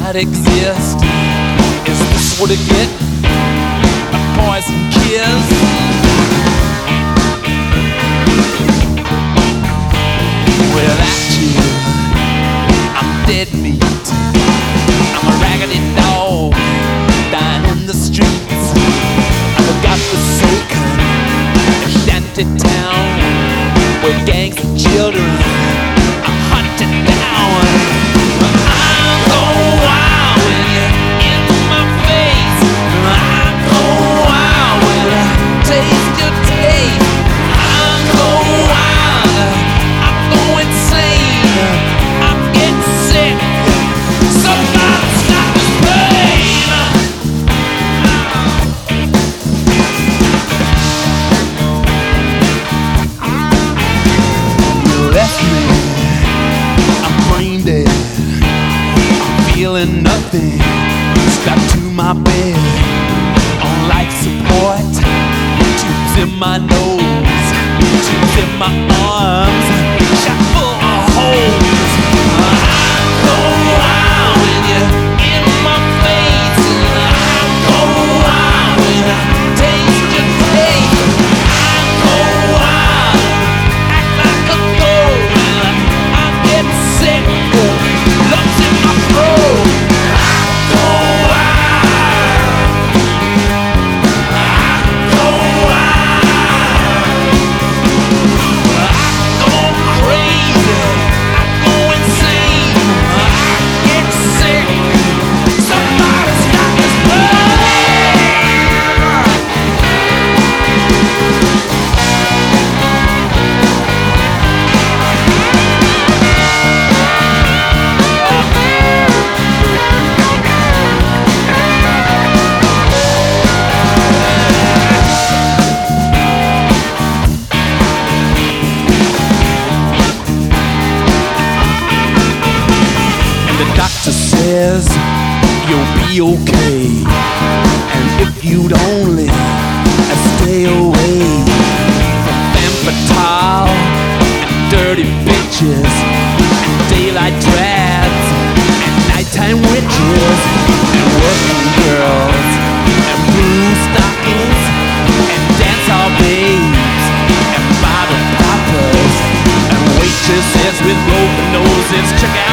not exist. Is this what I get? A poison kiss? Without you, I'm dead meat. I'm a raggedy dog dying in the streets of a godforsaken shanty town where gangs of children are hunted down. I'm so wild when you're in my face. I'm so wild when I taste your taste. I'm so wild, I'm so insane. I'm getting sick. Somebody stop this pain. You left me, I'm brain dead. I'm feeling nothing, strapped to my bed on life support. Tubes in my nose, tubes in my arms, shot full of holes. I'm so wild when you're in my face. I'm so wild when I taste your taste. I'm so wild, act like a fool. I'm getting sick, lumps in my throat. I'm so wild, I'm so wild. I go crazy, I go insane, I get sick. Somebody stop this pain. And the doctor says you'll be okay. And if you'd only stay away from femme fatale and dirty bitches and daylight drabs and nighttime witches and working girls and blue stockings and dance hall babes and bottle poppers and waitresses with broken noses. Check out